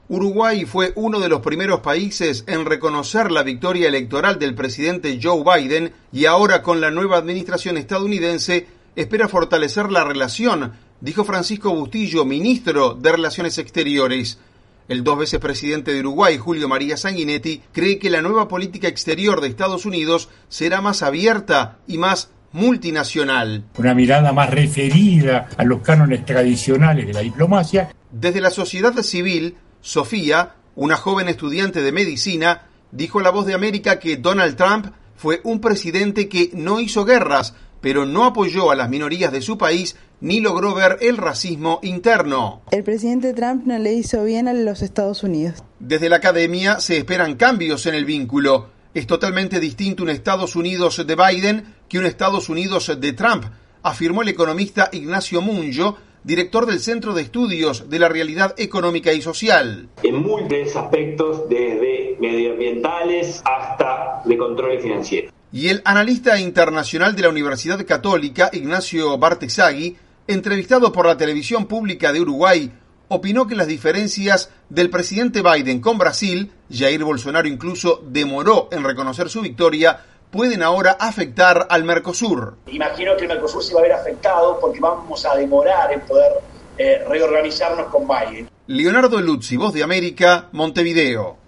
Uruguay fue uno de los primeros países en reconocer la victoria electoral del presidente Joe Biden y ahora con la nueva administración estadounidense espera fortalecer la relación, dijo Francisco Bustillo, ministro de Relaciones Exteriores. El dos veces presidente de Uruguay, Julio María Sanguinetti, cree que la nueva política exterior de Estados Unidos será más abierta y más multinacional. Una mirada más referida a los cánones tradicionales de la diplomacia. Desde la sociedad civil, Sofía, una joven estudiante de medicina, dijo a La Voz de América que Donald Trump fue un presidente que no hizo guerras, pero no apoyó a las minorías de su país ni logró ver el racismo interno. El presidente Trump no le hizo bien a los Estados Unidos. Desde la academia se esperan cambios en el vínculo. Es totalmente distinto un Estados Unidos de Biden que un Estados Unidos de Trump, afirmó el economista Ignacio Munjo, director del Centro de Estudios de la Realidad Económica y Social. En múltiples aspectos, desde medioambientales hasta de control financiero. Y el analista internacional de la Universidad Católica, Ignacio Bartesagui, entrevistado por la televisión pública de Uruguay, opinó que las diferencias del presidente Biden con Brasil, Jair Bolsonaro incluso demoró en reconocer su victoria, pueden ahora afectar al Mercosur. Imagino que el Mercosur se va a ver afectado porque vamos a demorar en poder reorganizarnos con Biden. Leonardo Luzzi, Voz de América, Montevideo.